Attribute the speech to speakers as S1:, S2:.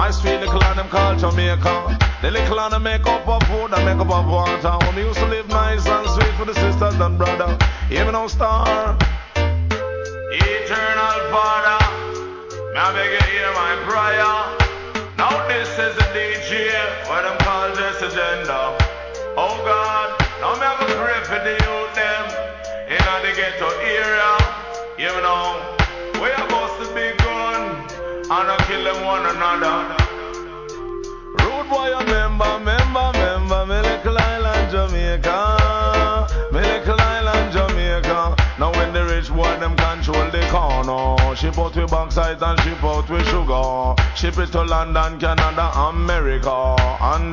S1: My sweet little land them called Jamaica. The little land them make up of food and make up of water. When we used to live nice and sweet for the sisters and brother. Hear me now, star. Eternal Father, may I beg you hear my prayer. Now this is the DJ, what them call this agenda. Oh God, now me have a pray for the youth them in the ghetto area. You know, we are supposed to be gun and I kill them one another. Rude boy, remember, me little island Jamaica, me little island Jamaica. Now when the rich boy them control the corner, ship out with bauxite and ship out with sugar, ship it to London, Canada, America, and